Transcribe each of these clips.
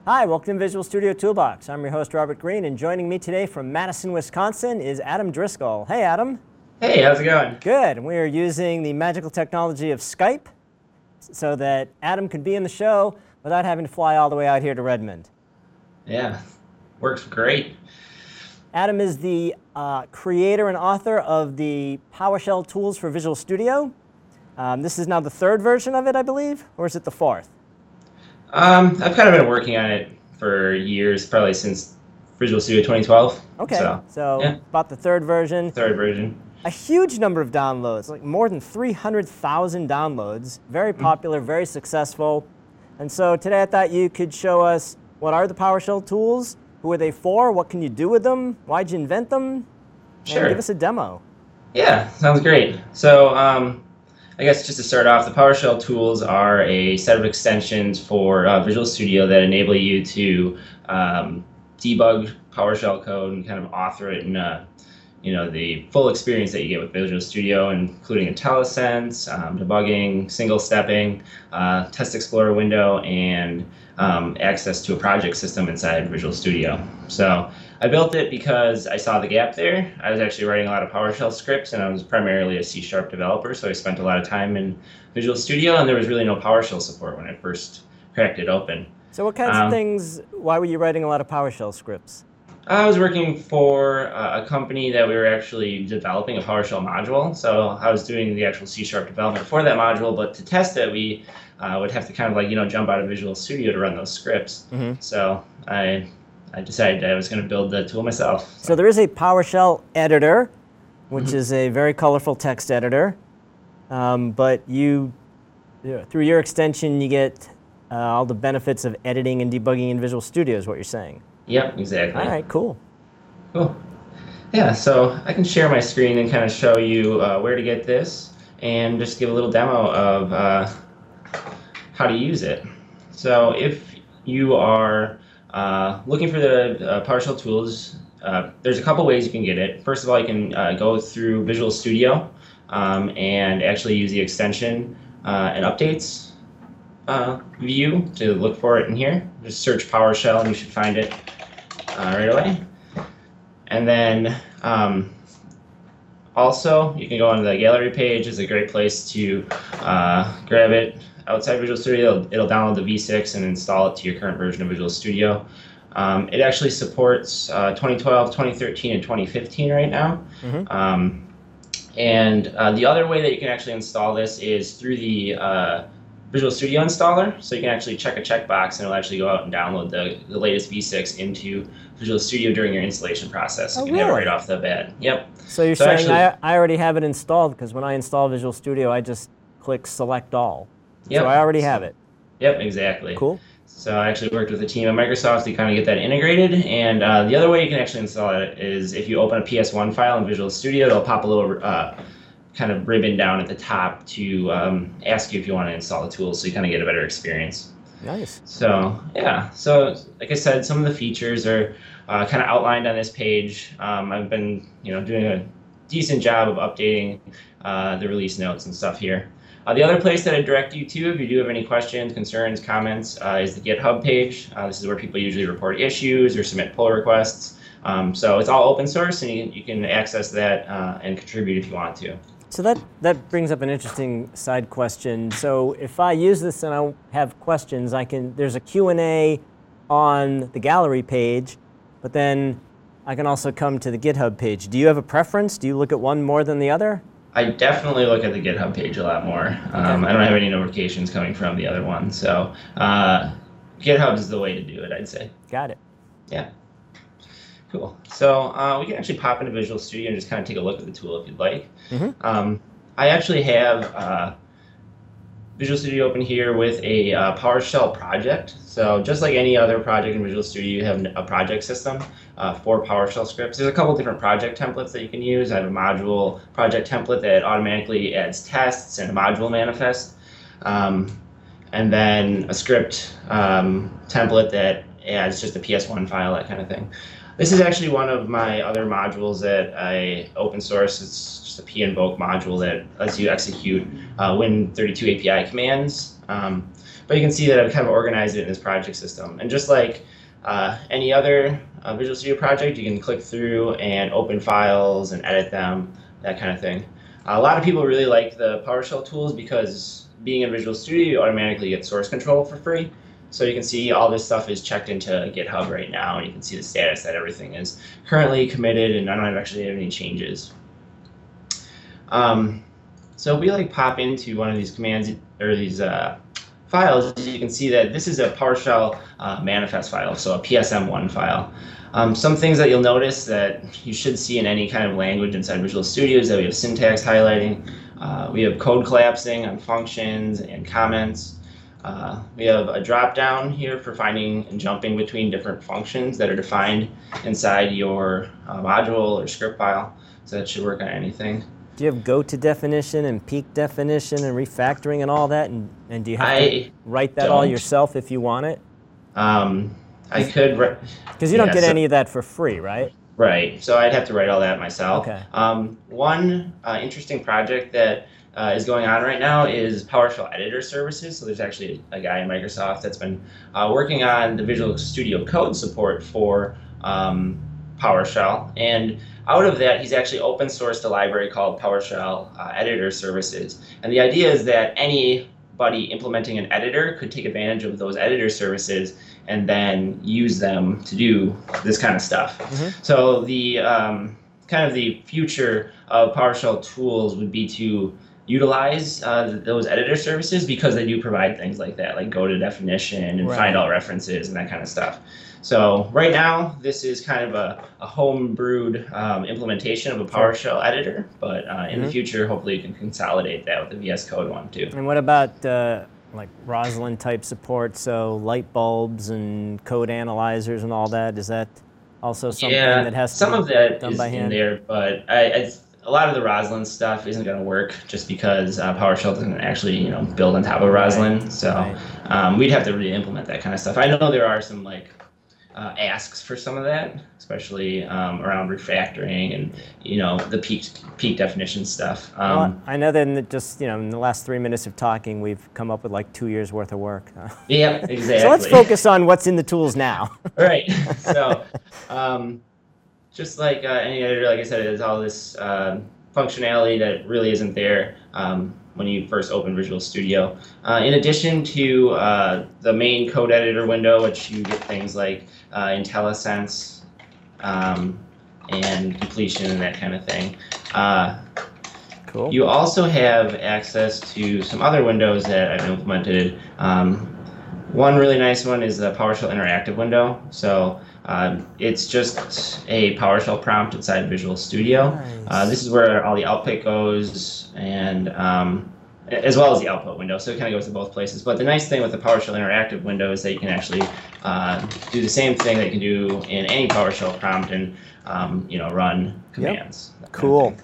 Hi, welcome to Visual Studio Toolbox. I'm your host, Robert Green, and joining me today from Madison, Wisconsin is Adam Driscoll. Hey, Adam. Hey, how's it going? Good. And we are using the magical technology of Skype so that Adam can be in the show without having to fly all the way out here to Redmond. Yeah, works great. Adam is the creator and author of the PowerShell tools for Visual Studio. This is now the third version of it, I believe, or is it the fourth? I've kind of been working on it for years, probably since Visual Studio 2012. Okay, so yeah. About the third version. Third version. A huge number of downloads, like more than 300,000 downloads. Very popular, very successful. And so today I thought you could show us what are the PowerShell tools, who are they for, what can you do with them, why'd you invent them? Sure. And give us a demo. Yeah, sounds great. So I guess just to start off, the PowerShell tools are a set of extensions for Visual Studio that enable you to debug PowerShell code and kind of author it in the full experience that you get with Visual Studio, including IntelliSense, debugging, single stepping, Test Explorer window, and access to a project system inside Visual Studio. So I built it because I saw the gap there. I was actually writing a lot of PowerShell scripts, and I was primarily a C# developer, so I spent a lot of time in Visual Studio, and there was really no PowerShell support when I first cracked it open. So what kinds of things, why were you writing a lot of PowerShell scripts? I was working for a company that we were actually developing a PowerShell module, so I was doing the actual C# development for that module, but to test it, we would have to kind of jump out of Visual Studio to run those scripts. So I decided I was going to build the tool myself. So there is a PowerShell editor, which is a very colorful text editor, but through your extension, you get all the benefits of editing and debugging in Visual Studio is what you're saying. Yep, exactly. All right, cool. Cool. Yeah, so I can share my screen and kind of show you where to get this and just give a little demo of how to use it. So if you are looking for the PowerShell tools, there's a couple ways you can get it. First of all, you can go through Visual Studio and actually use the extension and updates view to look for it in here. Just search PowerShell and you should find it right away. And then also you can go onto the gallery page. It's a great place to grab it outside Visual Studio. It'll download the v6 and install it to your current version of Visual Studio. It actually supports 2012, 2013, and 2015 right now. And the other way that you can actually install this is through the Visual Studio installer. So you can actually check a checkbox and it'll actually go out and download the latest v6 into Visual Studio during your installation process. You can have it right off the bat. Yep. So you're saying I already have it installed because when I install Visual Studio, I just click Select All. Yep. So I already have it. Yep, exactly. Cool. So I actually worked with a team at Microsoft to kind of get that integrated. And the other way you can actually install it is if you open a PS1 file in Visual Studio, it'll pop a little kind of ribbon down at the top to ask you if you want to install the tool, so you kind of get a better experience. Nice. So yeah, so like I said, some of the features are kind of outlined on this page. I've been doing a decent job of updating the release notes and stuff here. The other place that I direct you to, if you do have any questions, concerns, comments, is the GitHub page. This is where people usually report issues or submit pull requests. So it's all open source, and you can access that and contribute if you want to. So that brings up an interesting side question. So if I use this and I have questions, there's a Q&A on the gallery page, but then I can also come to the GitHub page. Do you have a preference? Do you look at one more than the other? I definitely look at the GitHub page a lot more. I don't have any notifications coming from the other one, so GitHub is the way to do it, I'd say. Got it. Yeah. Cool. So we can actually pop into Visual Studio and just kind of take a look at the tool if you'd like. I actually have Visual Studio open here with a PowerShell project. So just like any other project in Visual Studio, you have a project system for PowerShell scripts. There's a couple different project templates that you can use. I have a module project template that automatically adds tests and a module manifest. And then a script template that adds just a PS1 file, that kind of thing. This is actually one of my other modules that I open source. It's just a pinvoke module that lets you execute Win32 API commands But you can see that I've kind of organized it in this project system. And just like any other Visual Studio project, you can click through and open files and edit them, that kind of thing. A lot of people really like the PowerShell tools because being in Visual Studio, you automatically get source control for free. So you can see all this stuff is checked into GitHub right now, and you can see the status that everything is currently committed, and I don't actually have any changes. So if we pop into one of these commands or these files, you can see that this is a PowerShell manifest file, so a PSM1 file. Some things that you'll notice that you should see in any kind of language inside Visual Studio is that we have syntax highlighting, we have code collapsing on functions and comments. We have a drop-down here for finding and jumping between different functions that are defined inside your module or script file, so that should work on anything. Do you have go-to definition and peak definition and refactoring and all that? And do you have to write that all yourself if you want it? I could. Because you don't get any of that for free, right? Right. So I'd have to write all that myself. Okay. One interesting project that is going on right now is PowerShell Editor Services. So there's actually a guy in Microsoft that's been working on the Visual Studio Code support for PowerShell. And out of that, he's actually open sourced a library called PowerShell Editor Services. And the idea is that anybody implementing an editor could take advantage of those editor services and then use them to do this kind of stuff. Mm-hmm. So the kind of the future of PowerShell tools would be to utilize those editor services because they do provide things like that, like go to definition and find all references and that kind of stuff. So right now, this is kind of a home-brewed implementation of a PowerShell editor, but in the future, hopefully you can consolidate that with the VS Code one too. And what about like Roslyn type support, so light bulbs and code analyzers and all that? Is that also something that has to be done by hand? Some of that is in there, but a lot of the Roslyn stuff isn't going to work just because PowerShell doesn't actually build on top of Roslyn. So we'd have to re-implement that kind of stuff. I know there are some asks for some of that, especially around refactoring and the peak definition stuff. Well, I know that in the last 3 minutes of talking, we've come up with like 2 years worth of work. Yeah, exactly. So let's focus on what's in the tools now. Right. So just like any editor, like I said, it has all this functionality that really isn't there when you first open Visual Studio. In addition to the main code editor window, which you get things like IntelliSense and completion and that kind of thing. Cool. You also have access to some other windows that I've implemented. One really nice one is the PowerShell Interactive window. So it's just a PowerShell prompt inside Visual Studio. Nice. This is where all the output goes, and as well as the output window. So it kind of goes to both places. But the nice thing with the PowerShell Interactive window is that you can actually do the same thing that you can do in any PowerShell prompt and run commands. Yep. Cool.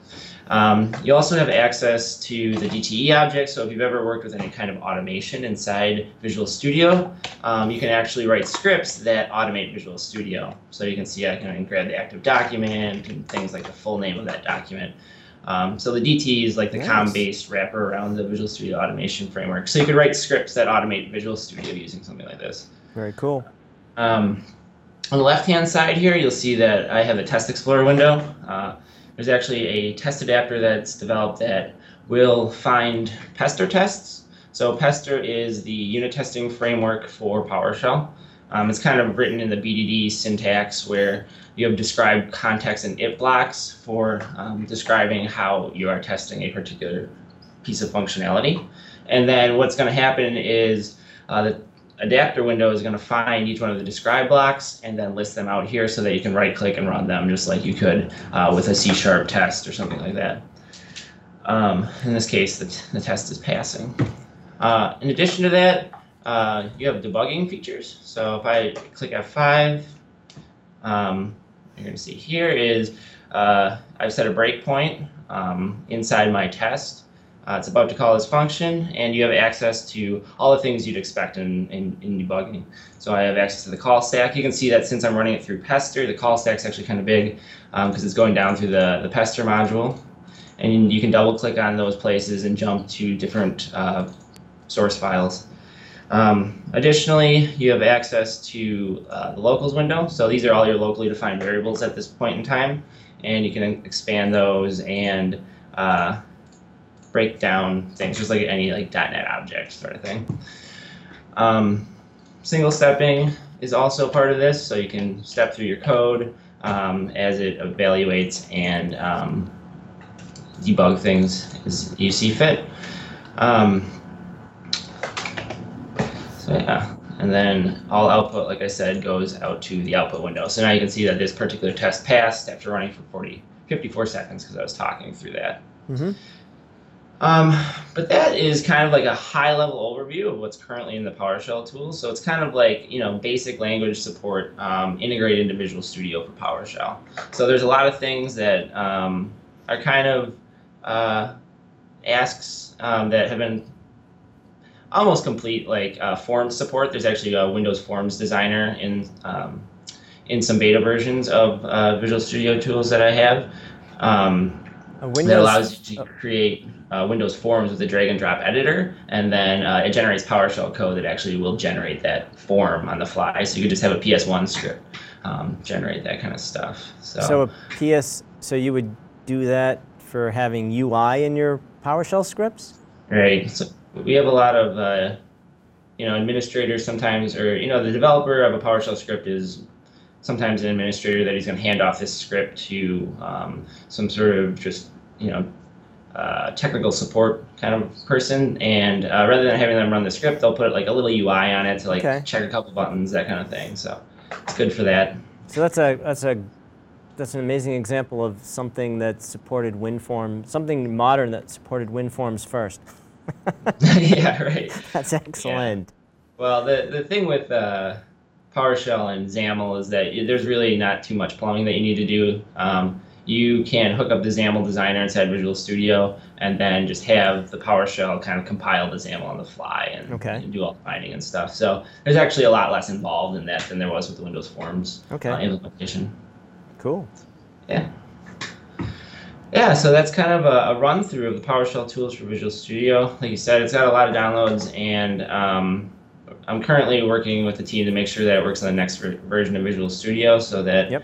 You also have access to the DTE object, so if you've ever worked with any kind of automation inside Visual Studio, you can actually write scripts that automate Visual Studio. So you can see I can grab the active document and things like the full name of that document. So the DTE is like the COM-based wrapper around the Visual Studio automation framework. So you could write scripts that automate Visual Studio using something like this. Very cool. On the left-hand side here, you'll see that I have a Test Explorer window. There's actually a test adapter that's developed that will find Pester tests. So Pester is the unit testing framework for PowerShell. It's kind of written in the BDD syntax where you have described context and if blocks for describing how you are testing a particular piece of functionality. And then what's going to happen is the adapter window is going to find each one of the describe blocks and then list them out here so that you can right click and run them just like you could with a C# test or something like that. In this case, the test is passing. In addition to that, you have debugging features. So if I click F5, you're going to see here is I've set a breakpoint inside my test. It's about to call this function, and you have access to all the things you'd expect in debugging. So I have access to the call stack. You can see that since I'm running it through Pester, the call stack's actually kind of big because it's going down through the Pester module. And you can double click on those places and jump to different source files. Additionally, you have access to the locals window. So these are all your locally defined variables at this point in time, and you can expand those and break down things just like any like .NET object sort of thing. Single stepping is also part of this, so you can step through your code as it evaluates and debug things as you see fit. So yeah, and then all output, like I said, goes out to the output window. So now you can see that this particular test passed after running for 54 seconds because I was talking through that. Mm-hmm. But that is kind of like a high-level overview of what's currently in the PowerShell tools. So it's kind of like, basic language support integrated into Visual Studio for PowerShell. So there's a lot of things that are kind of asks that have been almost complete, like forms support. There's actually a Windows Forms Designer in some beta versions of Visual Studio tools that I have that allows you to create Windows Forms with a drag and drop editor, and then it generates PowerShell code that actually will generate that form on the fly. So you could just have a PS1 script generate that kind of stuff. So you would do that for having UI in your PowerShell scripts? Right. So we have a lot of administrators sometimes, or the developer of a PowerShell script is sometimes an administrator that he's going to hand off this script to some sort of just technical support kind of person, and rather than having them run the script, they'll put like a little UI on it to check a couple buttons, that kind of thing. So it's good for that. So that's an amazing example of something that supported WinForm, something modern that supported WinForms first. Yeah, right. That's excellent. Yeah. Well, the thing with PowerShell and XAML is that there's really not too much plumbing that you need to do. You can hook up the XAML designer inside Visual Studio and then just have the PowerShell kind of compile the XAML on the fly and do all the binding and stuff. So there's actually a lot less involved in that than there was with the Windows Forms implementation. Cool. Yeah. Yeah, so that's kind of a run through of the PowerShell tools for Visual Studio. Like you said, it's got a lot of downloads, and I'm currently working with the team to make sure that it works on the next version of Visual Studio so that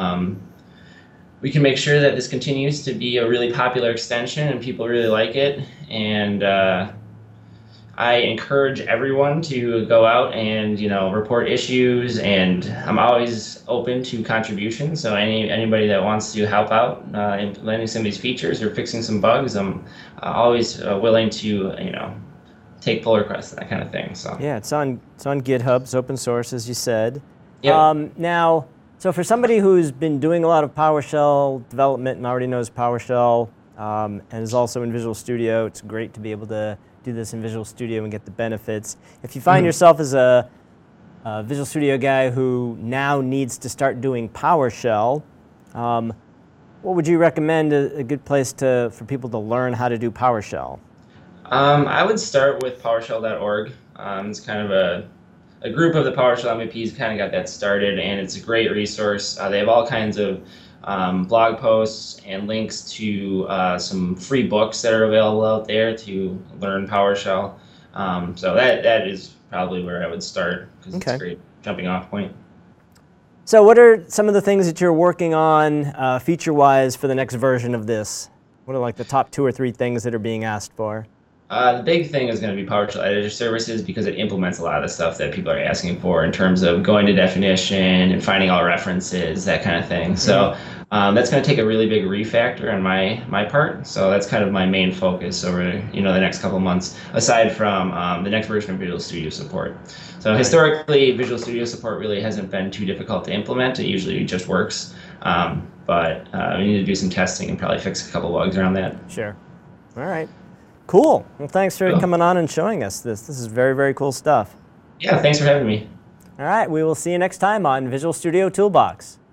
we can make sure that this continues to be a really popular extension and people really like it. And I encourage everyone to go out and report issues, and I'm always open to contributions. So anybody that wants to help out implementing some of these features or fixing some bugs, I'm always willing to take pull requests and that kind of thing. So yeah, it's on GitHub. It's open source, as you said. Yep. Now, so for somebody who's been doing a lot of PowerShell development and already knows PowerShell and is also in Visual Studio, it's great to be able to do this in Visual Studio and get the benefits. If you find yourself as a Visual Studio guy who now needs to start doing PowerShell, what would you recommend a good place for people to learn how to do PowerShell? I would start with PowerShell.org. It's kind of a group of the PowerShell MVPs kind of got that started, and it's a great resource. They have all kinds of blog posts and links to some free books that are available out there to learn PowerShell. So that is probably where I would start, because it's a great jumping off point. So what are some of the things that you're working on feature-wise for the next version of this? What are like the top 2 or 3 things that are being asked for? The big thing is going to be PowerShell Editor Services, because it implements a lot of the stuff that people are asking for in terms of going to definition and finding all references, that kind of thing. So that's going to take a really big refactor on my part. So that's kind of my main focus over the next couple of months, aside from the next version of Visual Studio support. So historically, Visual Studio support really hasn't been too difficult to implement. It usually just works. But we need to do some testing and probably fix a couple bugs around that. Sure. All right. Cool. Well, thanks for coming on and showing us this. This is very, very cool stuff. Yeah, thanks for having me. All right. We will see you next time on Visual Studio Toolbox.